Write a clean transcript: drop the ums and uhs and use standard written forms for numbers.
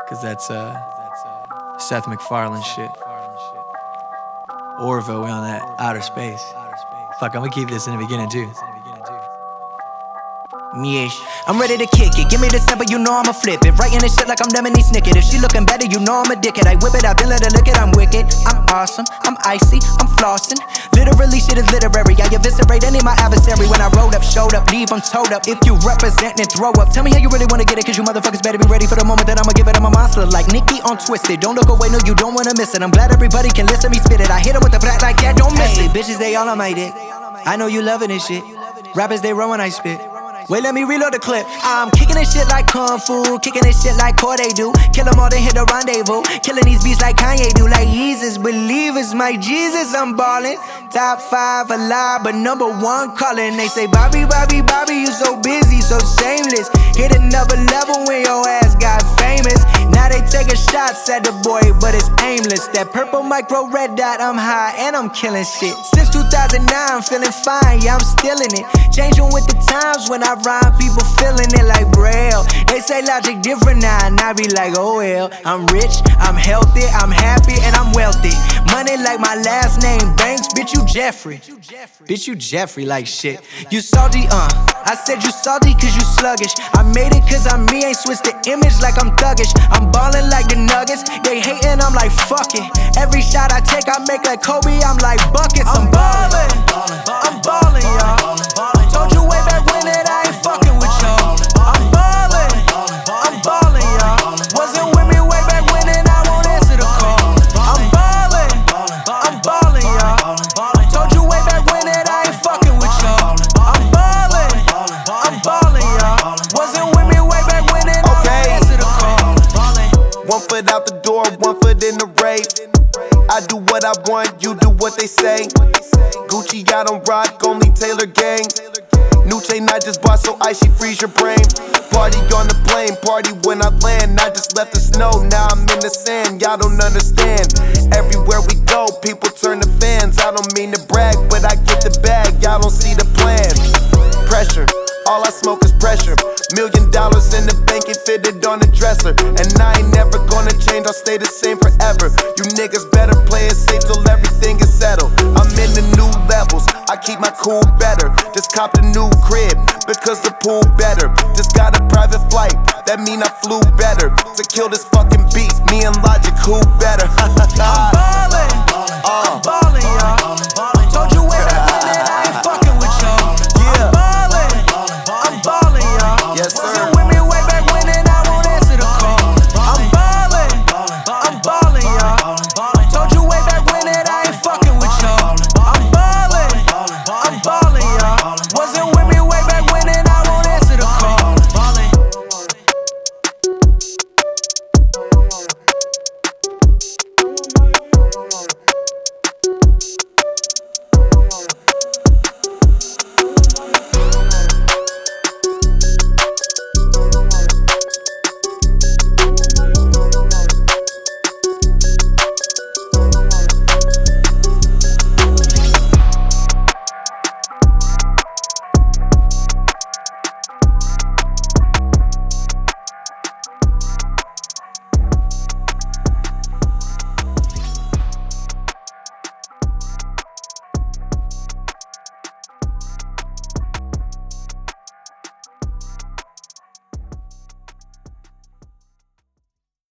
Cause that's Seth MacFarlane shit. Orville, we on that outer space. Fuck, I'm gonna keep this in the beginning too. Yes. I'm ready to kick it. Give me the step, but you know I'ma flip it. Writing this shit like I'm Lemony Snicket. If she looking better, you know I'm a dickhead. I whip it, I been let her look it, I'm wicked. I'm awesome, I'm icy, I'm flossing. Literally shit is literary. I eviscerate any my adversary. When I rolled up, showed up, leave, I'm told up. If you represent, then throw up. Tell me how you really wanna get it, cause you motherfuckers better be ready for the moment that I'ma give it. I'm a monster like Nicki on Twisted. Don't look away, no, you don't wanna miss it. I'm glad everybody can listen me spit it. I hit 'em with the black like that, don't miss it. Bitches, they all on my dick. I know you loving this shit. Rappers, they run when I spit. Wait, let me reload the clip. I'm kicking this shit like Kung Fu, kicking this shit like Corday do. Kill 'em all, then hit the rendezvous. Killing these beats like Kanye do. Like Jesus, believers, my Jesus, I'm ballin'. Top 5 alive, but number 1 calling. They say, Bobby, Bobby, Bobby, you so busy, so shameless. Hit another level when your ass got famous. Now they taking shots at the boy, but it's aimless. That purple micro red dot, I'm high and I'm killing shit. Since 2009, I'm feeling fine, yeah, I'm still in it. Changing with the times when I rhyme, people feeling it like Braille. They say logic different now, and I be like, oh well. I'm rich, I'm healthy, I'm happy, and I'm wealthy. Money like my last name, Banks, bitch, you Jeffrey. Bitch, you Jeffrey like shit. You salty, I said you salty cause you sluggish. I made it cause I'm me, ain't switched the image like I'm thuggish. I'm ballin' like the Nuggets, they hatin', I'm like fuck it. Every shot I take, I make like Kobe, I'm like buckets. I'm ballin', I'm ballin', y'all. Told you way back when that I ain't fucking with y'all. I'm ballin', y'all. Wasn't with me way back when and I won't answer the call. I'm ballin', y'all. Told you way back when that I ain't fucking with y'all. I'm ballin', y'all. Wasn't with me way back when and I won't answer the call. 1 foot out the door, 1 foot in the rave. I do what I want, you do what they say. Gucci, I don't rock, only Taylor gang. New chain I just bought so icy freeze your brain. Party on the plane, party when I land. I just left the snow, now I'm in the sand. Y'all don't understand. Everywhere we go, people turn to fans. I don't mean to brag, but I get the bag. Y'all don't see the plan. Pressure, all I smoke is pressure. $1 million in the bank and fitted on the dresser. And I ain't never gonna change, I'll stay the same forever. You niggas better play it safe till everything is settled. I'm in the new levels, I keep my cool better. Just copped a new crib, because the pool better. Just got a private flight, that mean I flew better. To kill this fucking beat, me and Logic, who better?